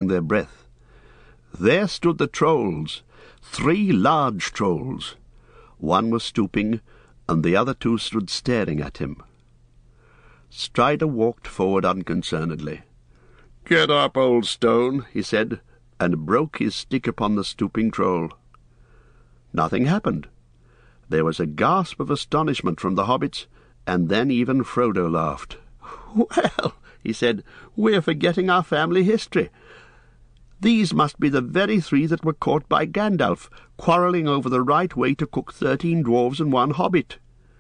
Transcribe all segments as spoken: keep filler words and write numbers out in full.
taking their breath. There stood the trolls, three large trolls. One was stooping, and the other two stood staring at him. Strider walked forward unconcernedly. "Get up, old stone," he said, and broke his stick upon the stooping troll. Nothing happened. There was a gasp of astonishment from the hobbits, and then even Frodo laughed. "Well," he said, "we're forgetting our family history. These must be the very three that were caught by Gandalf, quarrelling over the right way to cook thirteen dwarves and one hobbit."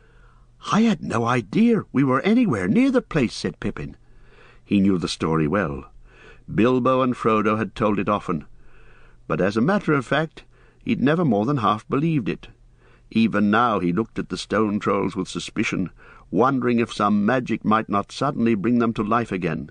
"I had no idea we were anywhere near the place," said Pippin. He knew the story well. Bilbo and Frodo had told it often, but as a matter of fact he'd never more than half believed it. Even now he looked at the stone trolls with suspicion, wondering if some magic might not suddenly bring them to life again.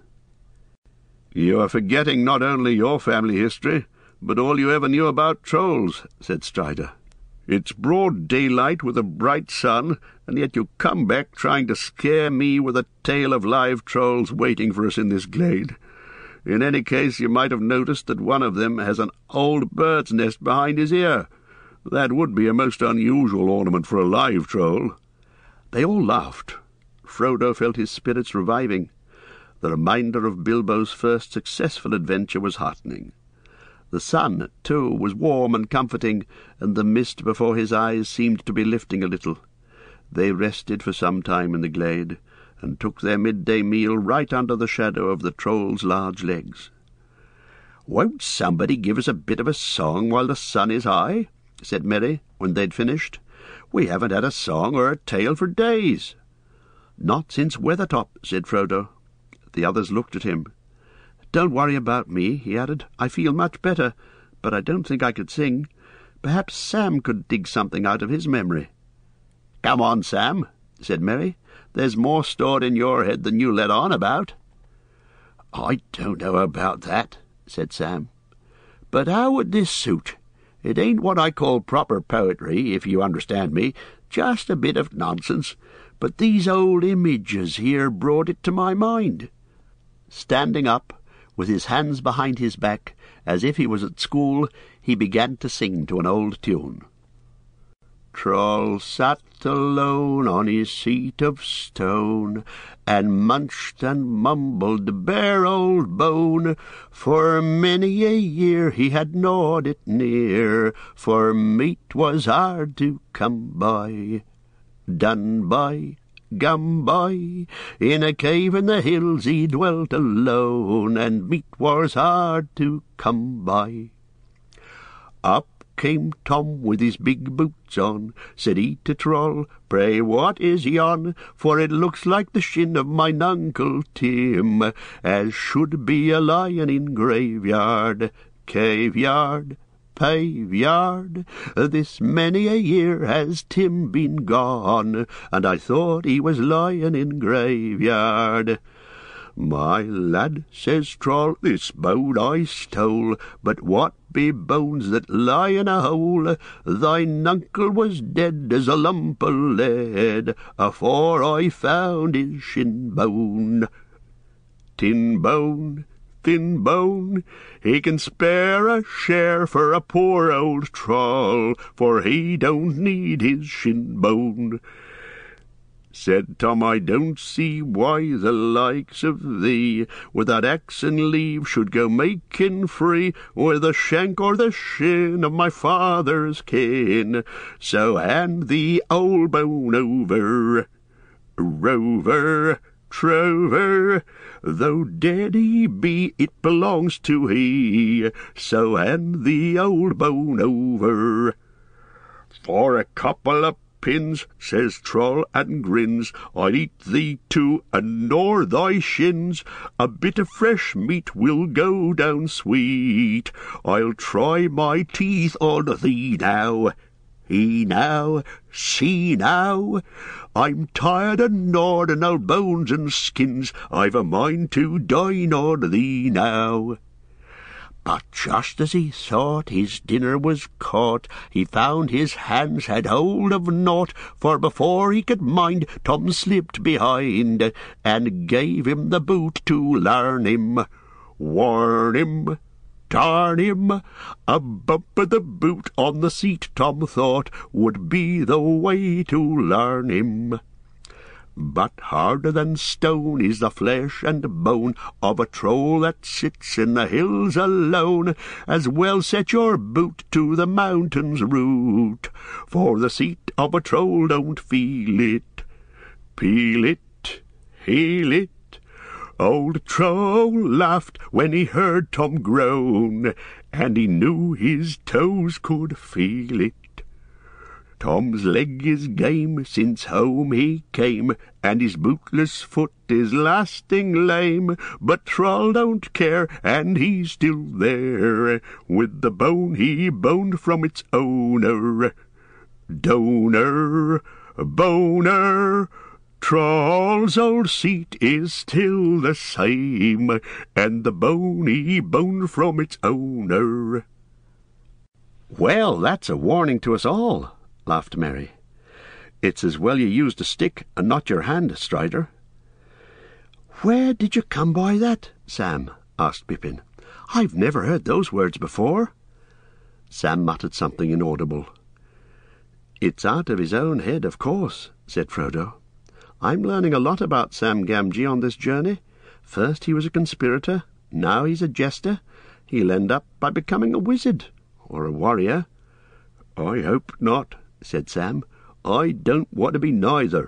"You are forgetting not only your family history, but all you ever knew about trolls," said Strider. "It's broad daylight with a bright sun, and yet you come back trying to scare me with a tale of live trolls waiting for us in this glade. In any case, you might have noticed that one of them has an old bird's nest behind his ear. That would be a most unusual ornament for a live troll." They all laughed. Frodo felt his spirits reviving. The reminder of Bilbo's first successful adventure was heartening. The sun, too, was warm and comforting, and the mist before his eyes seemed to be lifting a little. They rested for some time in the glade, and took their midday meal right under the shadow of the troll's large legs. "Won't somebody give us a bit of a song while the sun is high?" said Merry, when they'd finished. "We haven't had a song or a tale for days." "Not since Weathertop," said Frodo. The others looked at him. "Don't worry about me," he added. "I feel much better, but I don't think I could sing. Perhaps Sam could dig something out of his memory." "Come on, Sam," said Merry. "There's more stored in your head than you let on about." "I don't know about that," said Sam. "But how would this suit? It ain't what I call proper poetry, if you understand me, just a bit of nonsense, but these old images here brought it to my mind." Standing up, with his hands behind his back, as if he was at school, he began to sing to an old tune. Troll sat alone on his seat of stone, and munched and mumbled the bare old bone. For many a year he had gnawed it near, for meat was hard to come by. Done by, gum by, in a cave in the hills he dwelt alone, and meat was hard to come by. Up came Tom with his big boots on. Said he to Troll, "Pray what is yon? For it looks like the shin of mine Uncle Tim, as should be a lion in graveyard, caveyard, paveyard. This many a year has Tim been gone, and I thought he was lying in graveyard." "My lad," says Troll, "this bone I stole, but what be bones that lie in a hole? Thine uncle was dead as a lump o' lead, afore I found his shin bone. Tin bone, thin bone, he can spare a share for a poor old Troll, for he don't need his shin bone." Said Tom, "I don't see why the likes of thee with that axe and leave should go making free with the shank or the shin of my father's kin. So hand the old bone over, rover, trover, though dead he be, it belongs to he. So hand the old bone over." "For a couple of pins," says Troll, and grins, "I'll eat thee too, and gnaw thy shins. A bit of fresh meat will go down sweet. I'll try my teeth on thee now. He now, see now, I'm tired of gnawing old bones and skins. I've a mind to dine on thee now." But just as he thought his dinner was caught, he found his hands had hold of naught, for before he could mind, Tom slipped behind, and gave him the boot to larn him. Warn him, darn him! A bump of the boot on the seat, Tom thought, would be the way to learn him. But harder than stone is the flesh and bone of a troll that sits in the hills alone. As well set your boot to the mountain's root, for the seat of a troll don't feel it. Peel it, heel it. Old Troll laughed when he heard Tom groan, and he knew his toes could feel it. Tom's leg is game since home he came, and his bootless foot is lasting lame. But Troll don't care, and he's still there, with the bone he boned from its owner. Donor, boner, Troll's old seat is still the same, and the bone he boned from its owner. "Well, that's a warning to us all," laughed Merry. "It's as well you used a stick and not your hand, Strider." "Where did you come by that, Sam?" asked Pippin. "I've never heard those words before." Sam muttered something inaudible. "It's out of his own head, of course," said Frodo. "I'm learning a lot about Sam Gamgee on this journey. First he was a conspirator, now he's a jester. He'll end up by becoming a wizard, or a warrior." "I hope not," said Sam. "I don't want to be neither."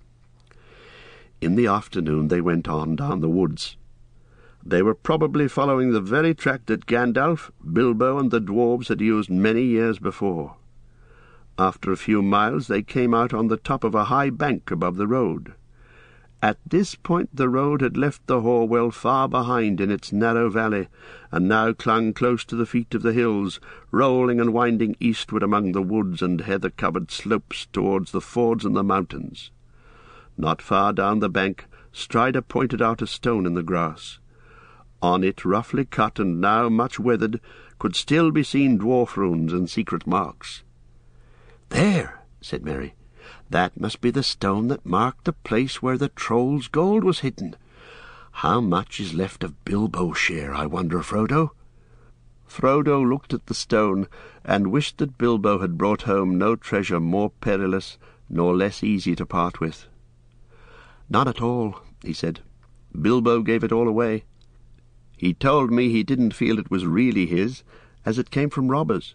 In the afternoon they went on down the woods. They were probably following the very track that Gandalf, Bilbo, and the dwarves had used many years before. After a few miles they came out on the top of a high bank above the road. At this point the road had left the Horwell far behind in its narrow valley, and now clung close to the feet of the hills, rolling and winding eastward among the woods and heather-covered slopes towards the fords and the mountains. Not far down the bank, Strider pointed out a stone in the grass. On it, roughly cut and now much weathered, could still be seen dwarf runes and secret marks. "There," said Merry. "That must be the stone that marked the place where the troll's gold was hidden. How much is left of Bilbo's share, I wonder, Frodo?" Frodo looked at the stone, and wished that Bilbo had brought home no treasure more perilous nor less easy to part with. "Not at all," he said. "Bilbo gave it all away. He told me he didn't feel it was really his, as it came from robbers."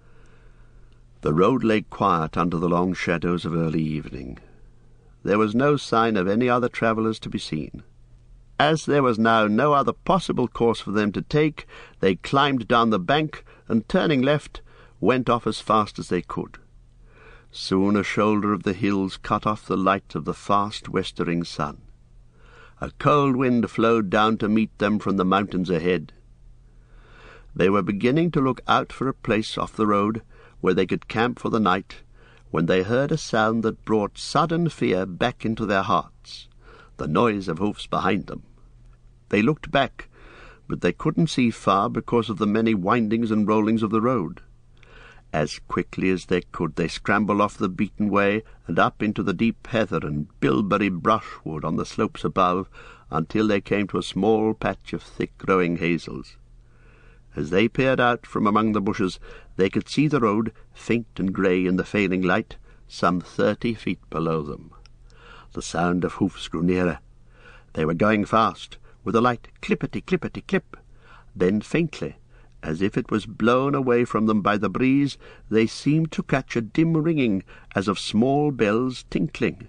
The road lay quiet under the long shadows of early evening. There was no sign of any other travellers to be seen. As there was now no other possible course for them to take, they climbed down the bank, and turning left, went off as fast as they could. Soon a shoulder of the hills cut off the light of the fast westering sun. A cold wind flowed down to meet them from the mountains ahead. They were beginning to look out for a place off the road where they could camp for the night, when they heard a sound that brought sudden fear back into their hearts, the noise of hoofs behind them. They looked back, but they couldn't see far because of the many windings and rollings of the road. As quickly as they could they scrambled off the beaten way and up into the deep heather and bilberry brushwood on the slopes above, until they came to a small patch of thick-growing hazels. As they peered out from among the bushes, they could see the road, faint and grey in the failing light, some thirty feet below them. The sound of hoofs grew nearer. They were going fast, with a light clippety-clippety-clip. Then faintly, as if it was blown away from them by the breeze, they seemed to catch a dim ringing as of small bells tinkling.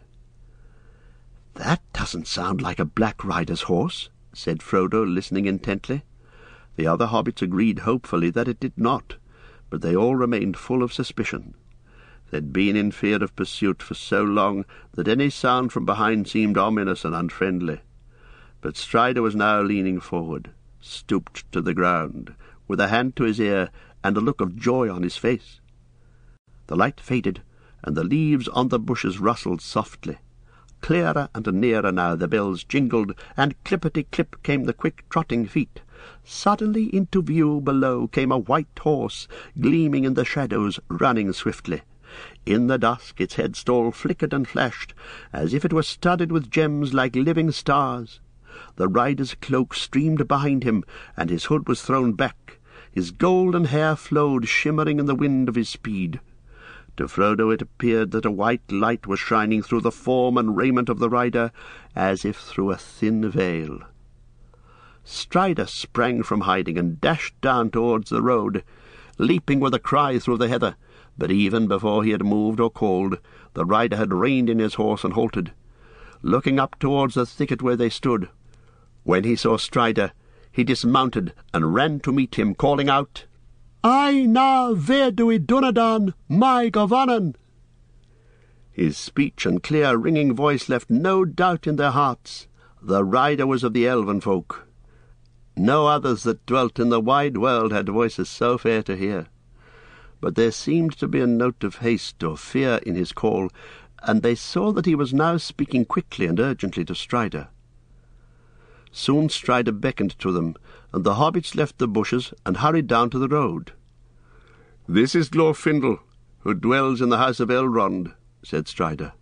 "That doesn't sound like a Black Rider's horse," said Frodo, listening intently. The other hobbits agreed hopefully that it did not, but they all remained full of suspicion. They'd been in fear of pursuit for so long that any sound from behind seemed ominous and unfriendly. But Strider was now leaning forward, stooped to the ground, with a hand to his ear and a look of joy on his face. The light faded, and the leaves on the bushes rustled softly. Clearer and nearer now the bells jingled, and clippety-clip came the quick trotting feet. Suddenly into view below came a white horse, gleaming in the shadows, running swiftly. In the dusk its headstall flickered and flashed, as if it were studded with gems like living stars. The rider's cloak streamed behind him, and his hood was thrown back. His golden hair flowed shimmering in the wind of his speed. To Frodo it appeared that a white light was shining through the form and raiment of the rider, as if through a thin veil. Strider sprang from hiding and dashed down towards the road, leaping with a cry through the heather, but even before he had moved or called, the rider had reined in his horse and halted, looking up towards the thicket where they stood. When he saw Strider, he dismounted and ran to meet him, calling out, "I na Vedui Dunadan, my Govanan!" His speech and clear ringing voice left no doubt in their hearts. The rider was of the elven folk. No others that dwelt in the wide world had voices so fair to hear. But there seemed to be a note of haste or fear in his call, and they saw that he was now speaking quickly and urgently to Strider. Soon Strider beckoned to them, and the hobbits left the bushes and hurried down to the road. "This is Glorfindel, who dwells in the house of Elrond," said Strider.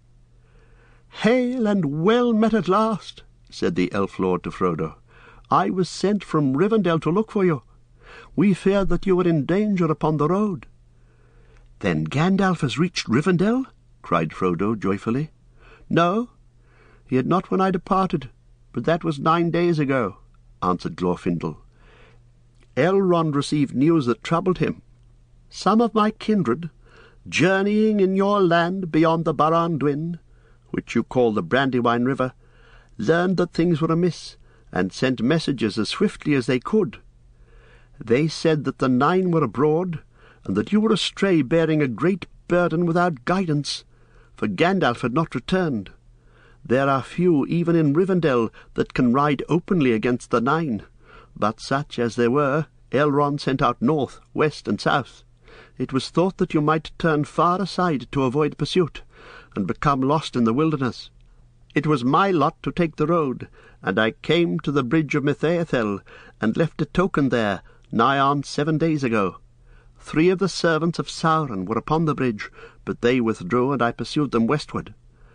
"Hail and well met at last," said the elf lord to Frodo. "I was sent from Rivendell to look for you. We feared that you were in danger upon the road." "Then Gandalf has reached Rivendell?" cried Frodo joyfully. "No, he had not when I departed, but that was nine days ago," answered Glorfindel. "Elrond received news that troubled him. Some of my kindred, journeying in your land beyond the Barad-dûn, which you call the Brandywine River, learned that things were amiss, and sent messages as swiftly as they could. They said that the Nine were abroad, and that you were astray, bearing a great burden without guidance, for Gandalf had not returned. There are few, even in Rivendell, that can ride openly against the Nine, but such as there were, Elrond sent out north, west, and south. It was thought that you might turn far aside to avoid pursuit, and become lost in the wilderness. It was my lot to take the road, and I came to the bridge of Mithaethel, and left a token there, nigh on seven days ago. Three of the servants of Sauron were upon the bridge, but they withdrew, and I pursued them westward.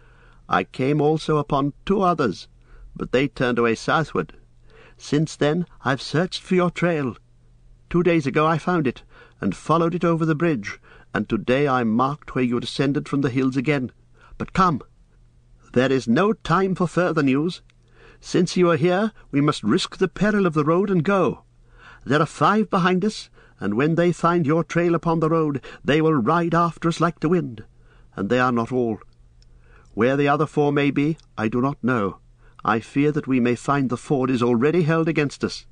I came also upon two others, but they turned away southward. Since then I've searched for your trail. Two days ago I found it, and followed it over the bridge, and today I marked where you descended from the hills again. But come, there is no time for further news. Since you are here, we must risk the peril of the road and go. There are five behind us, and when they find your trail upon the road, they will ride after us like the wind. And they are not all. Where the other four may be, I do not know. I fear that we may find the ford is already held against us."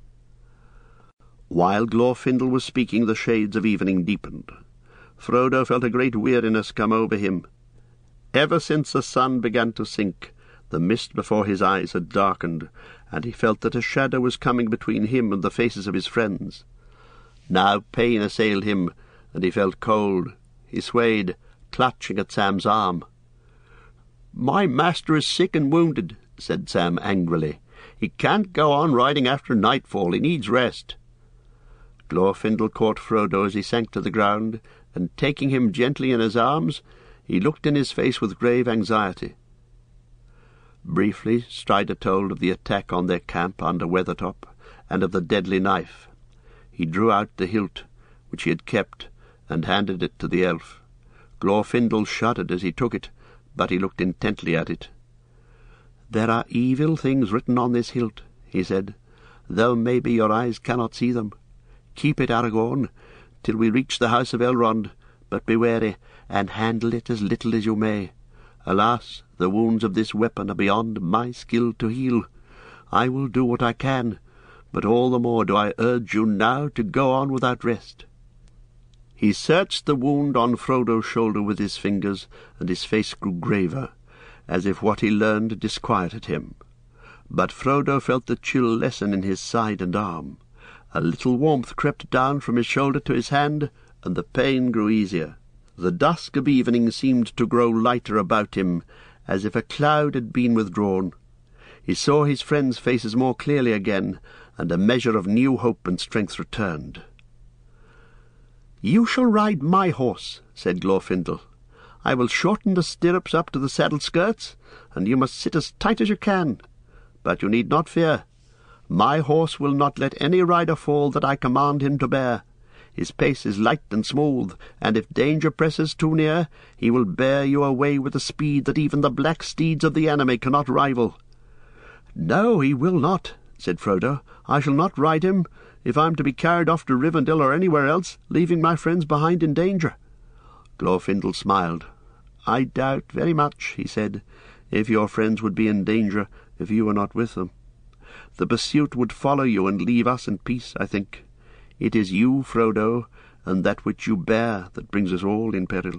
While Glorfindel was speaking, the shades of evening deepened. Frodo felt a great weariness come over him. Ever since the sun began to sink, the mist before his eyes had darkened, and he felt that a shadow was coming between him and the faces of his friends. Now pain assailed him, and he felt cold. He swayed, clutching at Sam's arm. "My master is sick and wounded," said Sam angrily. "He can't go on riding after nightfall. He needs rest." Glorfindel caught Frodo as he sank to the ground, and taking him gently in his arms, he looked in his face with grave anxiety. Briefly Strider told of the attack on their camp under Weathertop, and of the deadly knife. He drew out the hilt, which he had kept, and handed it to the elf. Glorfindel shuddered as he took it, but he looked intently at it. "There are evil things written on this hilt," he said, "though maybe your eyes cannot see them. Keep it, Aragorn, till we reach the house of Elrond, but be wary, and handle it as little as you may. Alas, the wounds of this weapon are beyond my skill to heal. I will do what I can, but all the more do I urge you now to go on without rest." He searched the wound on Frodo's shoulder with his fingers, and his face grew graver, as if what he learned disquieted him. But Frodo felt the chill lessen in his side and arm. A little warmth crept down from his shoulder to his hand, and the pain grew easier. The dusk of evening seemed to grow lighter about him, as if a cloud had been withdrawn. He saw his friends' faces more clearly again, and a measure of new hope and strength returned. "You shall ride my horse," said Glorfindel. "I will shorten the stirrups up to the saddle skirts, and you must sit as tight as you can. But you need not fear. My horse will not let any rider fall that I command him to bear, His pace is light and smooth, and if danger presses too near, he will bear you away with a speed that even the black steeds of the enemy cannot rival." "No, he will not," said Frodo. "I shall not ride him, if I am to be carried off to Rivendell or anywhere else, leaving my friends behind in danger." Glorfindel smiled. "I doubt very much," he said, "if your friends would be in danger if you were not with them. The pursuit would follow you and leave us in peace, I think. It is you, Frodo, and that which you bear that brings us all in peril."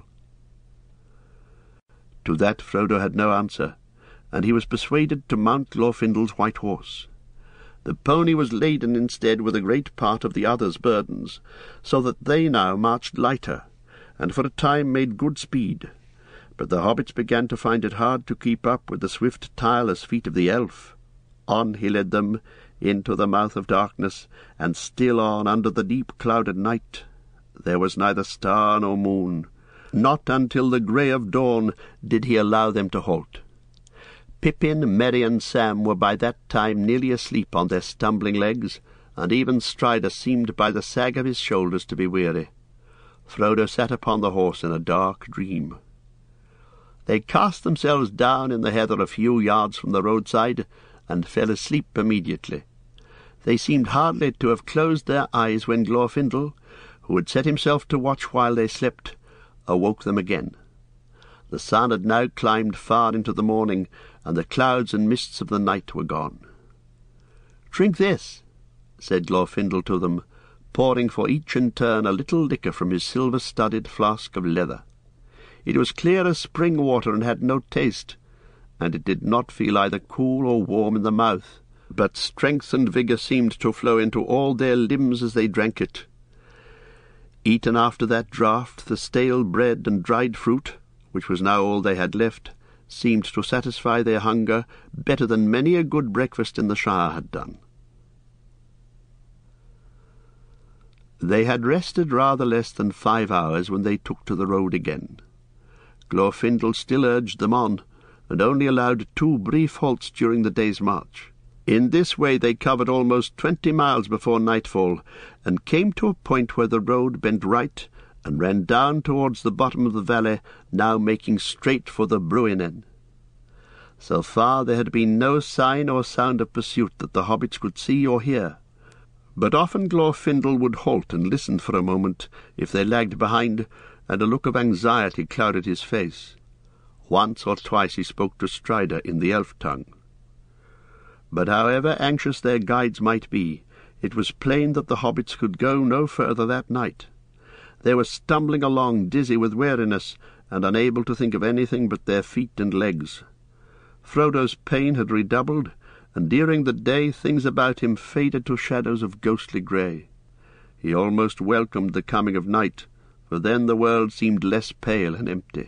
To that Frodo had no answer, and he was persuaded to mount Glorfindel's white horse. The pony was laden instead with a great part of the others' burdens, so that they now marched lighter, and for a time made good speed. But the hobbits began to find it hard to keep up with the swift, tireless feet of the elf. On he led them, into the mouth of darkness, and still on under the deep clouded night. There was neither star nor moon. Not until the grey of dawn did he allow them to halt. Pippin, Merry, and Sam were by that time nearly asleep on their stumbling legs, and even Strider seemed by the sag of his shoulders to be weary. Frodo sat upon the horse in a dark dream. They cast themselves down in the heather a few yards from the roadside, and fell asleep immediately. They seemed hardly to have closed their eyes when Glorfindel, who had set himself to watch while they slept, awoke them again. The sun had now climbed far into the morning, and the clouds and mists of the night were gone. "Drink this," said Glorfindel to them, pouring for each in turn a little liquor from his silver-studded flask of leather. It was clear as spring water and had no taste, and it did not feel either cool or warm in the mouth, but strength and vigour seemed to flow into all their limbs as they drank it. Eaten after that draught, the stale bread and dried fruit, which was now all they had left, seemed to satisfy their hunger better than many a good breakfast in the Shire had done. They had rested rather less than five hours when they took to the road again. Glorfindel still urged them on, and only allowed two brief halts during the day's march. In this way they covered almost twenty miles before nightfall, and came to a point where the road bent right and ran down towards the bottom of the valley, now making straight for the Bruinen. So far there had been no sign or sound of pursuit that the hobbits could see or hear, but often Glorfindel would halt and listen for a moment if they lagged behind, and a look of anxiety clouded his face. Once or twice he spoke to Strider in the elf tongue. But however anxious their guides might be, it was plain that the hobbits could go no further that night. They were stumbling along, dizzy with weariness, and unable to think of anything but their feet and legs. Frodo's pain had redoubled, and during the day things about him faded to shadows of ghostly grey. He almost welcomed the coming of night, for then the world seemed less pale and empty.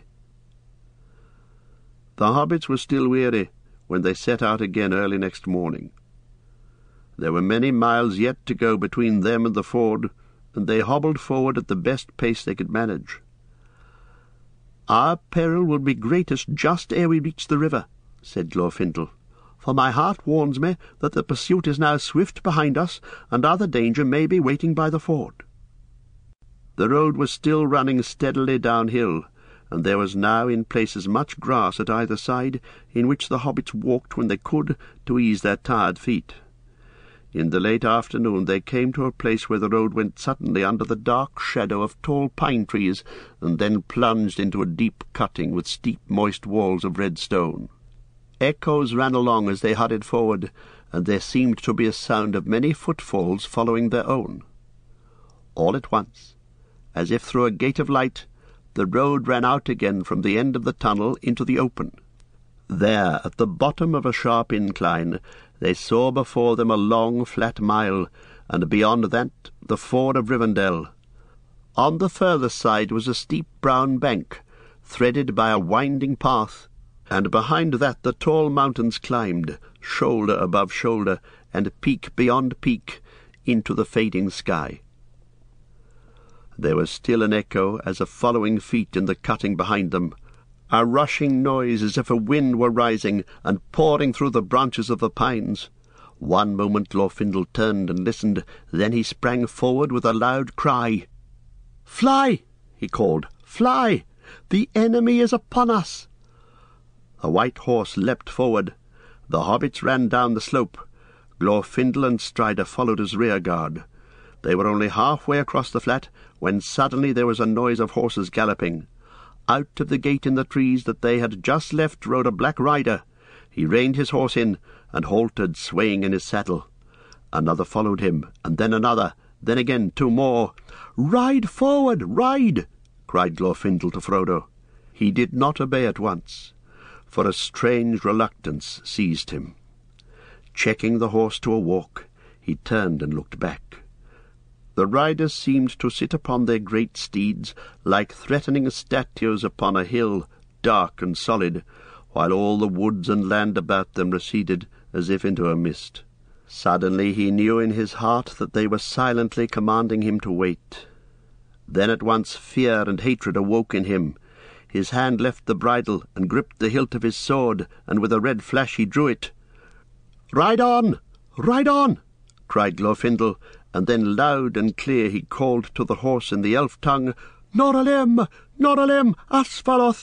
The hobbits were still weary when they set out again early next morning. There were many miles yet to go between them and the ford, and they hobbled forward at the best pace they could manage. "Our peril will be greatest just ere we reach the river," said Glorfindel, "for my heart warns me that the pursuit is now swift behind us, and other danger may be waiting by the ford." The road was still running steadily downhill, and there was now in places much grass at either side, in which the hobbits walked when they could to ease their tired feet. In the late afternoon they came to a place where the road went suddenly under the dark shadow of tall pine trees, and then plunged into a deep cutting with steep moist walls of red stone. Echoes ran along as they hurried forward, and there seemed to be a sound of many footfalls following their own. All at once, as if through a gate of light, the road ran out again from the end of the tunnel into the open. There, at the bottom of a sharp incline, they saw before them a long flat mile, and beyond that the ford of Rivendell. On the further side was a steep brown bank, threaded by a winding path, and behind that the tall mountains climbed, shoulder above shoulder, and peak beyond peak, into the fading sky. There was still an echo as of following feet in the cutting behind them, a rushing noise as if a wind were rising and pouring through the branches of the pines. One moment Glorfindel turned and listened, then he sprang forward with a loud cry. "Fly!" he called. "Fly! The enemy is upon us!" The white horse leapt forward. The hobbits ran down the slope. Glorfindel and Strider followed as rear-guard. They were only half-way across the flat when suddenly there was a noise of horses galloping. Out of the gate in the trees that they had just left rode a black rider. He reined his horse in, and halted, swaying in his saddle. Another followed him, and then another, then again two more. "Ride forward, ride!" cried Glorfindel to Frodo. He did not obey at once, for a strange reluctance seized him. Checking the horse to a walk, he turned and looked back. The riders seemed to sit upon their great steeds like threatening statues upon a hill, dark and solid, while all the woods and land about them receded as if into a mist. Suddenly he knew in his heart that they were silently commanding him to wait. Then at once fear and hatred awoke in him. His hand left the bridle and gripped the hilt of his sword, and with a red flash he drew it. "Ride on! Ride on!" cried Glorfindel, and then loud and clear he called to the horse in the elf tongue, "Noralim! Noralim! Asfaloth!"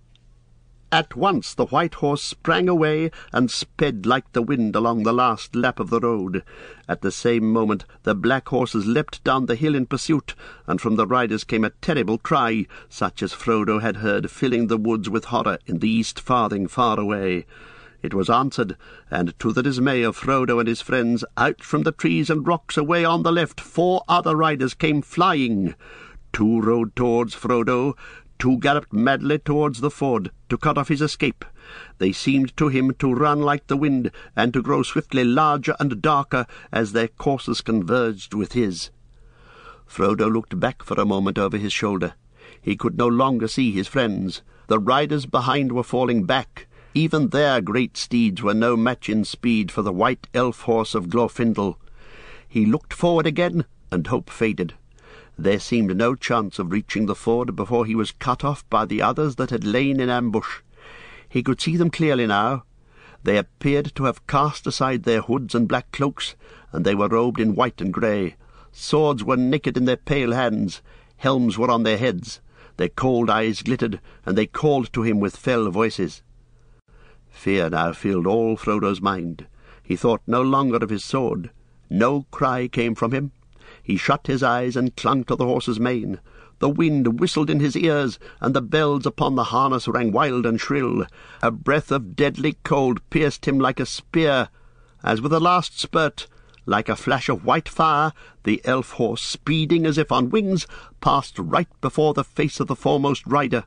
At once the white horse sprang away and sped like the wind along the last lap of the road. At the same moment the black horses leapt down the hill in pursuit, and from the riders came a terrible cry, such as Frodo had heard filling the woods with horror in the East Farthing far away. It was answered, and to the dismay of Frodo and his friends, out from the trees and rocks away on the left four other riders came flying. Two rode towards Frodo, two galloped madly towards the ford to cut off his escape. They seemed to him to run like the wind, and to grow swiftly larger and darker as their courses converged with his. Frodo looked back for a moment over his shoulder. He could no longer see his friends. The riders behind were falling back. Even their great steeds were no match in speed for the white elf horse of Glorfindel. He looked forward again, and hope faded. There seemed no chance of reaching the ford before he was cut off by the others that had lain in ambush. He could see them clearly now. They appeared to have cast aside their hoods and black cloaks, and they were robed in white and grey. Swords were naked in their pale hands. Helms were on their heads. Their cold eyes glittered, and they called to him with fell voices. Fear now filled all Frodo's mind. He thought no longer of his sword. No cry came from him. He shut his eyes and clung to the horse's mane. The wind whistled in his ears, and the bells upon the harness rang wild and shrill. A breath of deadly cold pierced him like a spear, as with a last spurt, like a flash of white fire, the elf horse, speeding as if on wings, passed right before the face of the foremost rider.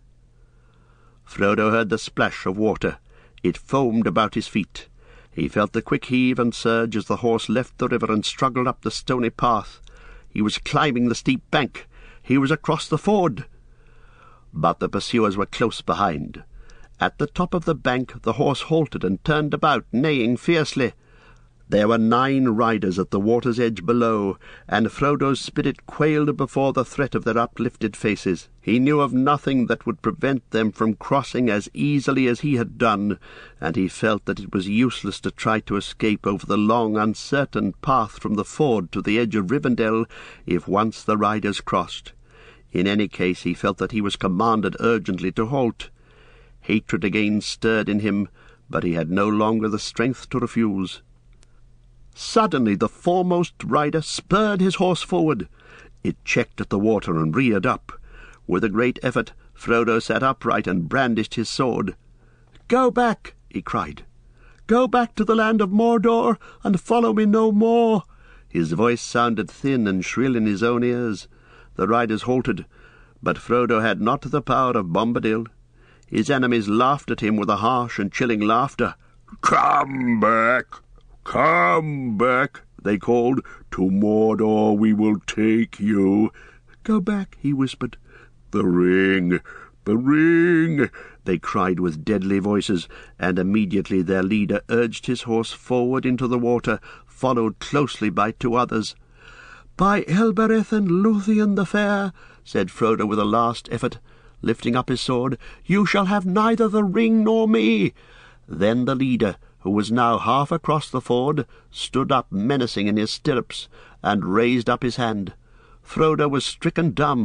Frodo heard the splash of water. It foamed about his feet. He felt the quick heave and surge as the horse left the river and struggled up the stony path. He was climbing the steep bank. He was across the ford. But the pursuers were close behind. At the top of the bank the horse halted and turned about, neighing fiercely. There were nine riders at the water's edge below, and Frodo's spirit quailed before the threat of their uplifted faces. He knew of nothing that would prevent them from crossing as easily as he had done, and he felt that it was useless to try to escape over the long, uncertain path from the ford to the edge of Rivendell if once the riders crossed. In any case, he felt that he was commanded urgently to halt. Hatred again stirred in him, but he had no longer the strength to refuse. Suddenly the foremost rider spurred his horse forward. It checked at the water and reared up. With a great effort, Frodo sat upright and brandished his sword. "Go back," he cried. "Go back to the land of Mordor, and follow me no more." His voice sounded thin and shrill in his own ears. The riders halted, but Frodo had not the power of Bombadil. His enemies laughed at him with a harsh and chilling laughter. "Come back! Come back," they called. "To Mordor we will take you." "Go back," he whispered. "The ring! The ring!" they cried with deadly voices, and immediately their leader urged his horse forward into the water, followed closely by two others. "By Elbereth and Luthien the Fair," said Frodo with a last effort, lifting up his sword, "you shall have neither the ring nor me." Then the leader, who was now half across the ford, stood up menacing in his stirrups, and raised up his hand. Frodo was stricken dumb.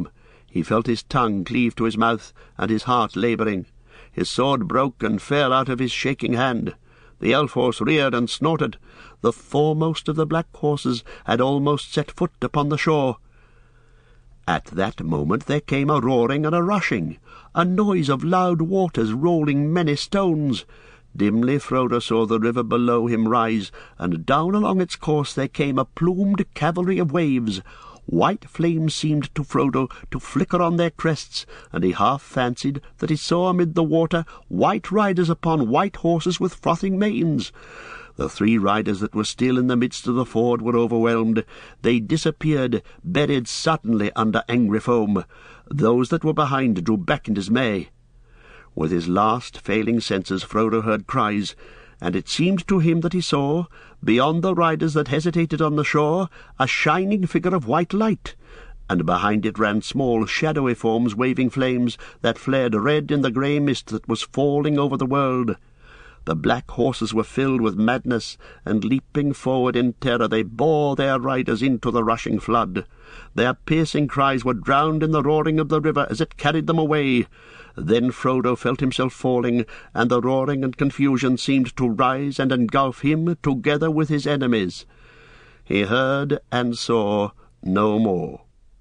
He felt his tongue cleave to his mouth, and his heart labouring. His sword broke and fell out of his shaking hand. The elf horse reared and snorted. The foremost of the black horses had almost set foot upon the shore. At that moment there came a roaring and a rushing, a noise of loud waters rolling many stones. Dimly Frodo saw the river below him rise, and down along its course there came a plumed cavalry of waves. White flames seemed to Frodo to flicker on their crests, and he half fancied that he saw amid the water white riders upon white horses with frothing manes. The three riders that were still in the midst of the ford were overwhelmed. They disappeared, buried suddenly under angry foam. Those that were behind drew back in dismay. With his last failing senses Frodo heard cries, and it seemed to him that he saw, beyond the riders that hesitated on the shore, a shining figure of white light, and behind it ran small shadowy forms waving flames that flared red in the grey mist that was falling over the world. The black horses were filled with madness, and leaping forward in terror they bore their riders into the rushing flood. Their piercing cries were drowned in the roaring of the river as it carried them away. Then Frodo felt himself falling, and the roaring and confusion seemed to rise and engulf him together with his enemies. He heard and saw no more.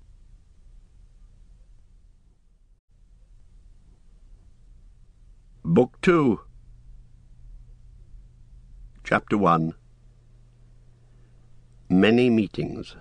Book Two, Chapter One. Many Meetings.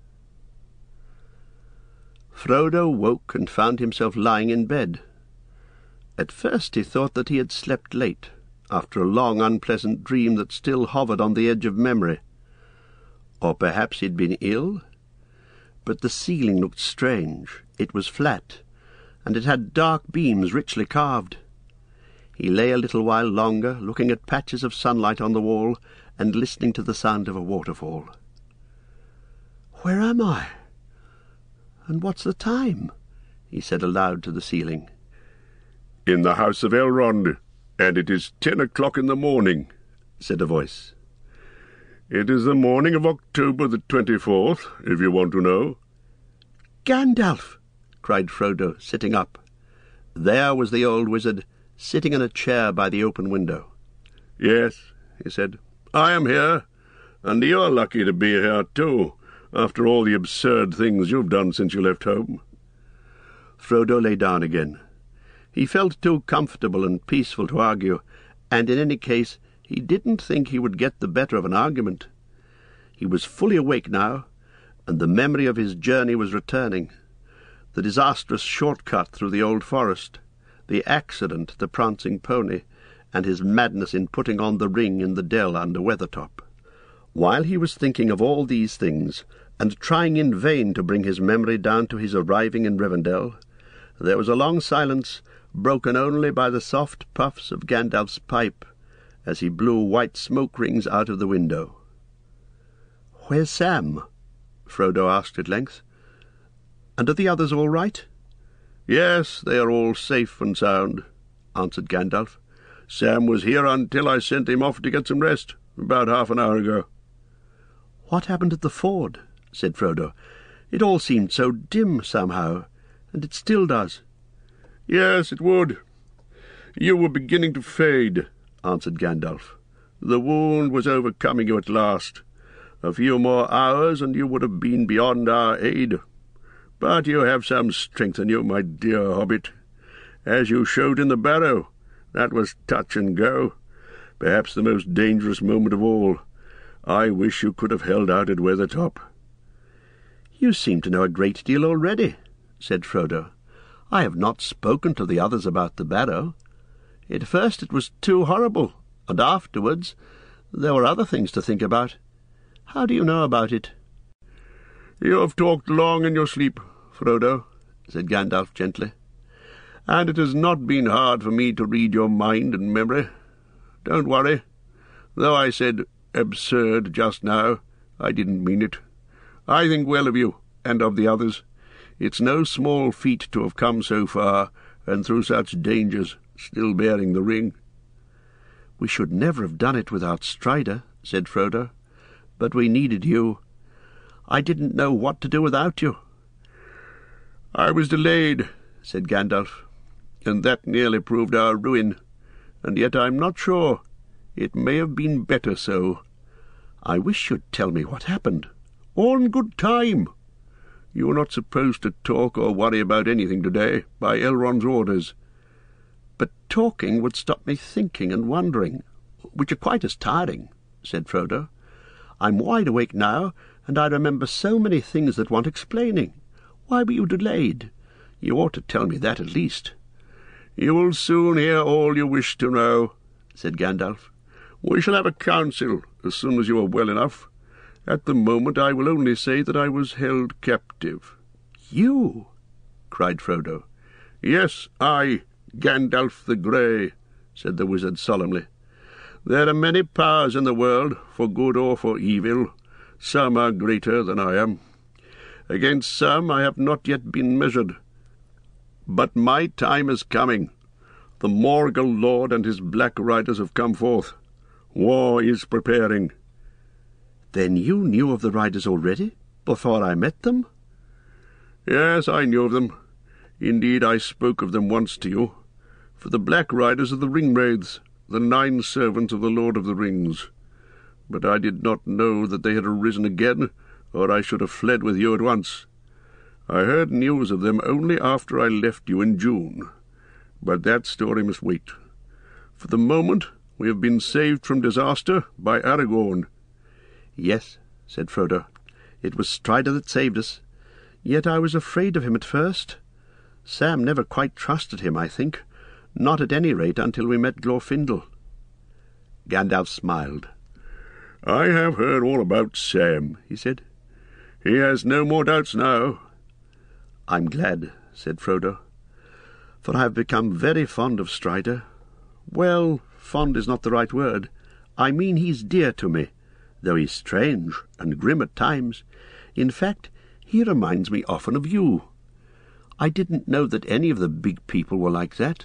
Frodo woke and found himself lying in bed. At first he thought that he had slept late, after a long unpleasant dream that still hovered on the edge of memory. Or perhaps he had been ill. But the ceiling looked strange. It was flat, and it had dark beams richly carved. He lay a little while longer, looking at patches of sunlight on the wall, and listening to the sound of a waterfall. "Where am I? And what's the time?" he said aloud to the ceiling. "In the house of Elrond, and it is ten o'clock in the morning," said a voice. "It is the morning of October the twenty-fourth, if you want to know." "Gandalf!" cried Frodo, sitting up. There was the old wizard, sitting in a chair by the open window. "Yes," he said, "I am here, and you're lucky to be here too, after all the absurd things you've done since you left home." Frodo lay down again. He felt too comfortable and peaceful to argue, and in any case he didn't think he would get the better of an argument. He was fully awake now, and the memory of his journey was returning. The disastrous shortcut through the old forest, the accident, the prancing pony, and his madness in putting on the ring in the dell under Weathertop. While he was thinking of all these things, and trying in vain to bring his memory down to his arriving in Rivendell, there was a long silence, broken only by the soft puffs of Gandalf's pipe, as he blew white smoke rings out of the window. "Where's Sam?" Frodo asked at length. "And are the others all right?" "Yes, they are all safe and sound," answered Gandalf. "Sam was here until I sent him off to get some rest, about half an hour ago." "What happened at the ford?" said Frodo. "It all seemed so dim somehow, and it still does." "Yes, it would. You were beginning to fade," answered Gandalf. "The wound was overcoming you at last. A few more hours, and you would have been beyond our aid. But you have some strength in you, my dear hobbit. As you showed in the barrow, that was touch and go, perhaps the most dangerous moment of all. I wish you could have held out at Weathertop." "You seem to know a great deal already," said Frodo. "I have not spoken to the others about the barrow. At first it was too horrible, and afterwards there were other things to think about. How do you know about it?" "You have talked long in your sleep, Frodo," said Gandalf gently, "and it has not been hard for me to read your mind and memory. Don't worry. Though I said absurd just now, I didn't mean it. I think well of you, and of the others. It's no small feat to have come so far, and through such dangers, still bearing the ring." "We should never have done it without Strider," said Frodo. "But we needed you. I didn't know what to do without you." "I was delayed," said Gandalf, "and that nearly proved our ruin. And yet I'm not sure. It may have been better so." "I wish you'd tell me what happened." "All in good time. You are not supposed to talk or worry about anything today, by Elrond's orders." "But talking would stop me thinking and wondering, which are quite as tiring," said Frodo. "I'm wide awake now, and I remember so many things that want explaining. Why were you delayed? You ought to tell me that at least." "You will soon hear all you wish to know," said Gandalf. "We shall have a council as soon as you are well enough. At the moment I will only say that I was held captive." "You?" cried Frodo. "Yes, I, Gandalf the Grey," said the wizard solemnly. "There are many powers in the world, for good or for evil. Some are greater than I am. Against some I have not yet been measured. But my time is coming. The Morgul Lord and his Black Riders have come forth. War is preparing." "Then you knew of the riders already, before I met them?" "Yes, I knew of them. Indeed, I spoke of them once to you. For the Black Riders are the Ringwraiths, the nine servants of the Lord of the Rings. But I did not know that they had arisen again, or I should have fled with you at once. I heard news of them only after I left you in June. But that story must wait. For the moment we have been saved from disaster by Aragorn." "Yes," said Frodo. "It was Strider that saved us. Yet I was afraid of him at first. Sam never quite trusted him, I think. Not at any rate until we met Glorfindel." Gandalf smiled. "I have heard all about Sam," he said. "He has no more doubts now." "I'm glad," said Frodo, "for I have become very fond of Strider. Well, fond is not the right word. I mean he's dear to me, though he's strange and grim at times. In fact, he reminds me often of you. I didn't know that any of the big people were like that.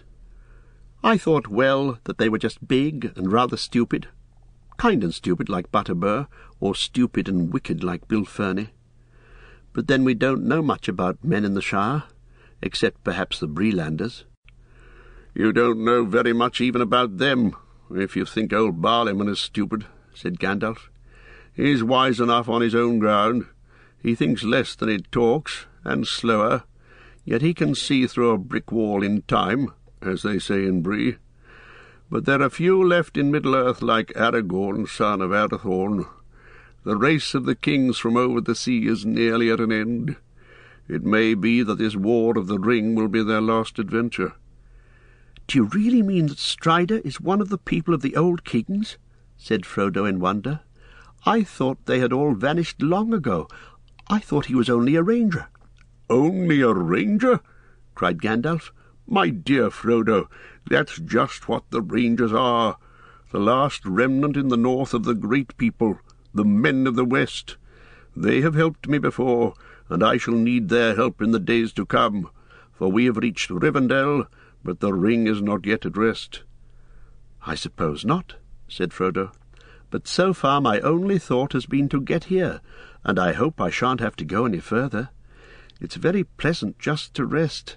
I thought, well, that they were just big and rather stupid. Kind and stupid like Butterbur, or stupid and wicked like Bill Ferny. But then we don't know much about men in the Shire, except perhaps the Breelanders." "You don't know very much even about them, if you think old Barliman is stupid," said Gandalf. "He's wise enough on his own ground. He thinks less than he talks, and slower, yet he can see through a brick wall in time, as they say in Bree. But there are few left in Middle-earth like Aragorn, son of Arathorn. The race of the kings from over the sea is nearly at an end. It may be that this War of the Ring will be their last adventure." "Do you really mean that Strider is one of the people of the old kings?" said Frodo in wonder. "I thought they had all vanished long ago. I thought he was only a ranger." "Only a ranger?" cried Gandalf. "My dear Frodo, that's just what the Rangers are, the last remnant in the north of the great people, the men of the West. They have helped me before, and I shall need their help in the days to come, for we have reached Rivendell, but the ring is not yet at rest." "I suppose not," said Frodo. "But so far my only thought has been to get here, and I hope I shan't have to go any further. It's very pleasant just to rest.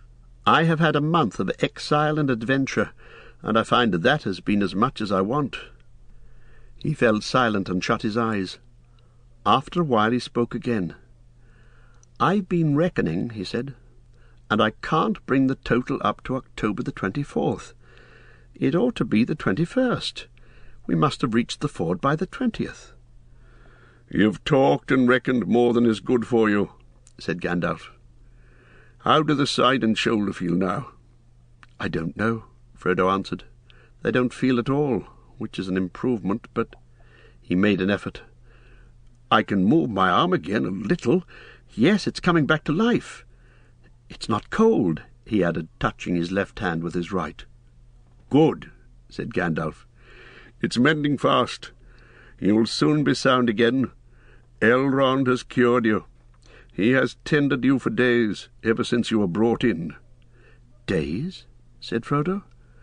I have had a month of exile and adventure, and I find that has been as much as I want." He fell silent and shut his eyes. After a while he spoke again. "I've been reckoning," he said, "and I can't bring the total up to October the twenty-fourth. It ought to be the twenty-first. We must have reached the ford by the twentieth." "You've talked and reckoned more than is good for you," said Gandalf. "How do the side and shoulder feel now?" "I don't know," Frodo answered. "They don't feel at all, which is an improvement, but—" He made an effort. "I can move my arm again a little. Yes, it's coming back to life. It's not cold," he added, touching his left hand with his right. "Good," said Gandalf. "It's mending fast. You will soon be sound again. Elrond has cured you. He has tended you for days, ever since you were brought in." "Days?" said Frodo.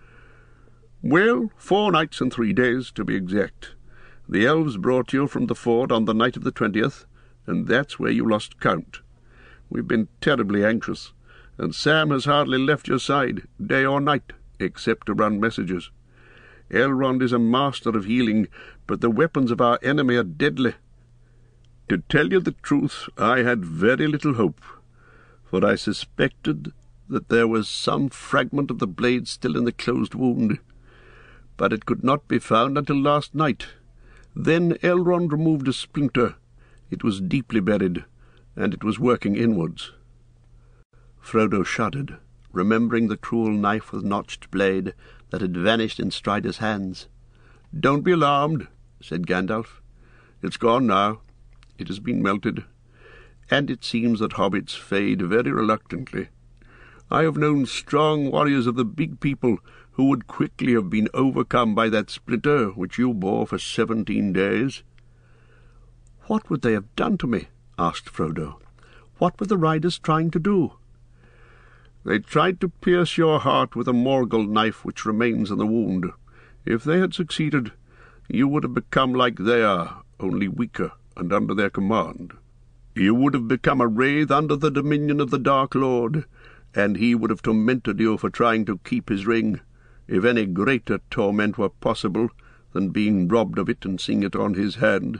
"Well, four nights and three days, to be exact. The elves brought you from the ford on the night of the twentieth, and that's where you lost count. We've been terribly anxious, and Sam has hardly left your side, day or night, except to run messages. Elrond is a master of healing, but the weapons of our enemy are deadly. To tell you the truth, I had very little hope, for I suspected that there was some fragment of the blade still in the closed wound, but it could not be found until last night. Then Elrond removed a splinter. It was deeply buried, and it was working inwards. Frodo shuddered, remembering the cruel knife with notched blade that had vanished in Strider's hands. "Don't be alarmed," said Gandalf. "It's gone now. It has been melted, and it seems that hobbits fade very reluctantly. I have known strong warriors of the big people who would quickly have been overcome by that splinter which you bore for seventeen days." "What would they have done to me?" asked Frodo. "What were the riders trying to do?" "They tried to pierce your heart with a Morgul knife which remains in the wound. If they had succeeded, you would have become like they are, only weaker and under their command. You would have become a wraith under the dominion of the Dark Lord, and he would have tormented you for trying to keep his ring, if any greater torment were possible than being robbed of it and seeing it on his hand."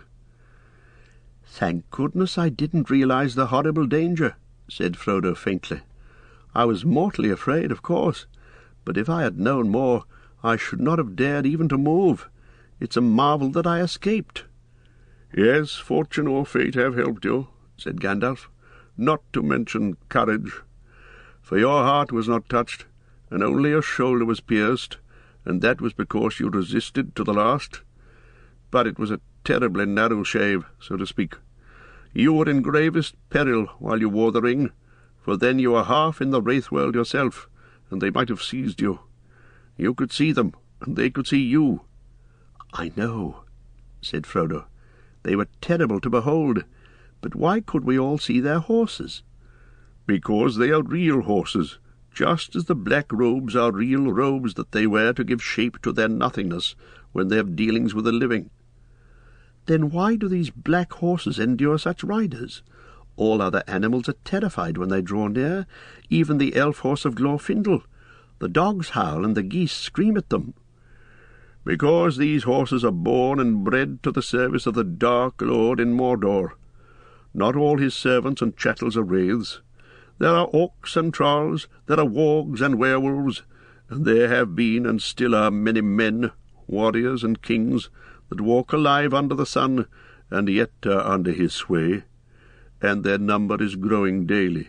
"Thank goodness I didn't realize the horrible danger," said Frodo faintly. "I was mortally afraid, of course, but if I had known more, I should not have dared even to move. It's a marvel that I escaped." "Yes, fortune or fate have helped you," said Gandalf, "not to mention courage. For your heart was not touched, and only your shoulder was pierced, and that was because you resisted to the last. But it was a terribly narrow shave, so to speak. You were in gravest peril while you wore the ring, for then you were half in the Wraith world yourself, and they might have seized you. You could see them, and they could see you." "I know," said Frodo. "They were terrible to behold, but why could we all see their horses?" "Because they are real horses, just as the black robes are real robes that they wear to give shape to their nothingness when they have dealings with the living." "Then why do these black horses endure such riders? All other animals are terrified when they draw near, even the elf horse of Glorfindel. The dogs howl and the geese scream at them." "Because these horses are born and bred to the service of the Dark Lord in Mordor. Not all his servants and chattels are wraiths. There are orcs and trolls, there are wargs and werewolves, and there have been and still are many men, warriors and kings, that walk alive under the sun, and yet are under his sway, and their number is growing daily."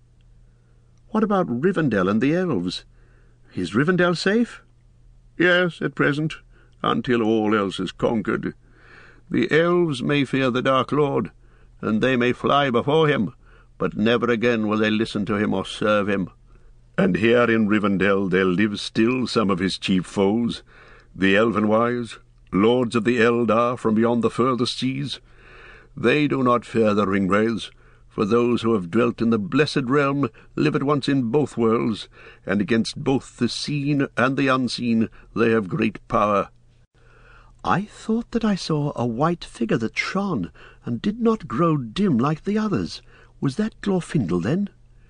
"What about Rivendell and the elves? Is Rivendell safe?" "Yes, at present, until all else is conquered. The elves may fear the Dark Lord, and they may fly before him, but never again will they listen to him or serve him. And here in Rivendell there live still some of his chief foes, the Elvenwise, lords of the Eldar from beyond the furthest seas. They do not fear the Ringwraiths, for those who have dwelt in the blessed realm live at once in both worlds, and against both the seen and the unseen they have great power." "I thought that I saw a white figure that shone, and did not grow dim like the others. Was that Glorfindel, then?"